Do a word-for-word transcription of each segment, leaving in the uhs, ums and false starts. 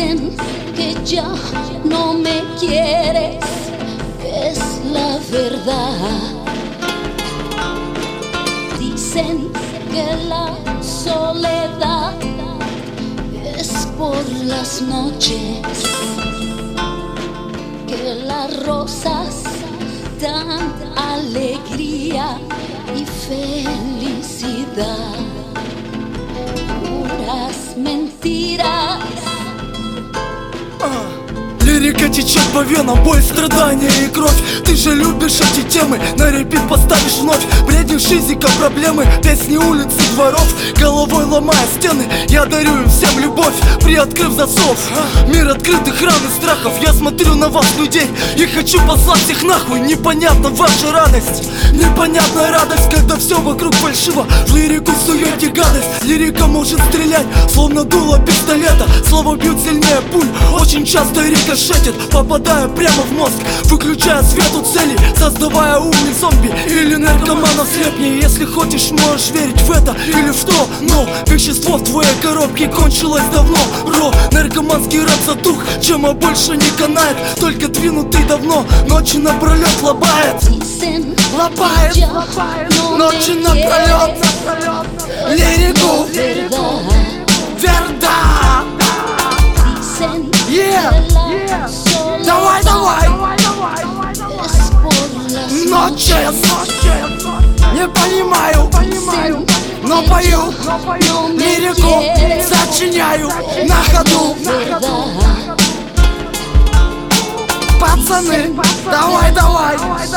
Dicen que ya no me quieres, es la verdad. Dicen que la soledad es por las noches, que las rosas dan alegría y felicidad. Puras mentiras. Лирика течет по венам, боль, страдания и кровь. Ты же любишь эти темы, на репит поставишь вновь. Бредишь шизика, проблемы, песни улиц и дворов. Головой ломая стены, я дарю им всем любовь. Приоткрыв засов, мир открытых ран и страхов. Я смотрю на вас, людей, и хочу послать их нахуй. Непонятна ваша радость, непонятная радость, когда все вокруг фальшиво. В лирику суете гадость, лирика может стрелять, словно дуло пистолета. Слова бьют сильнее пуль, очень часто рикошетит, попадая прямо в мозг, выключая свет у цели, создавая умный зомби или наркомана слепнее. Если хочешь, можешь верить в это или в то, но вещество в твоей коробке кончилось давно. Ро, наркоманский рэп затух, чема больше не канает, только двинутый давно, ночи напролет лобает. Лобает, ночи напролет, лирику, верда. Yeah. Yeah. Давай, давай, ночи, не понимаю, но пою, лирику сочиняю на ходу. Пацаны, давай, давай,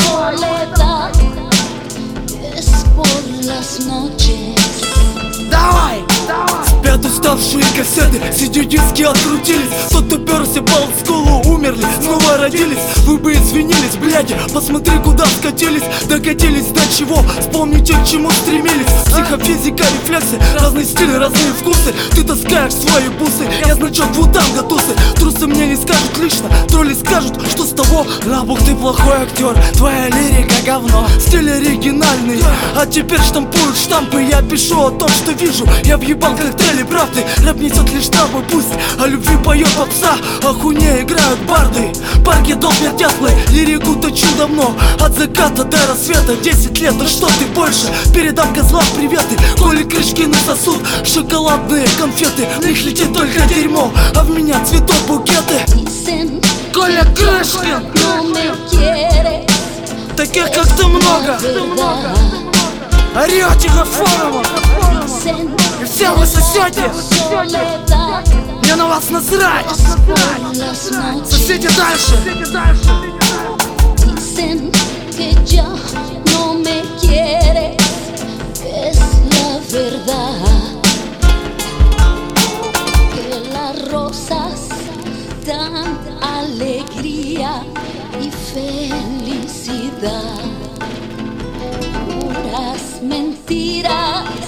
давай. Спят уставшие кассеты, сидю-диски открутились. Тот, кто перся по олдскулу, умерли, снова родились. Вы бы извинились, бляди, посмотри, куда скатились. Докатились до чего, вспомните, к чему стремились. Психофизика, рефлексы, разные стили, разные вкусы. Ты таскаешь свои бусы, я значок двутанга тусы. Трусы мне не скажут лично, тролли скажут, что с того. Рабух, ты плохой актер, твоя лирика говно. Стиль оригинальный, а теперь штампуют штампы. Я пишу о том, что вижу, я въебал коктейли правды. Рэп несет лишь травмы, пусть о любви поет попса, а хуйне играют барды. Парки долбят дятлы, лирику точу давно, от заката до рассвета. Десять лет, да что ты больше, передам козлам приветы. Коли крышки насосут, шоколадные конфеты, в них летит только дерьмо, а в меня цветут букеты. Коля Крышкин, таких как ты много, орете на форумах, и все вы сосете. Мне на вас насрать. Сосите дальше. Dicen que ya no me quieres, es la verdad. Que las rosas dan alegría y felicidad. Puras mentiras.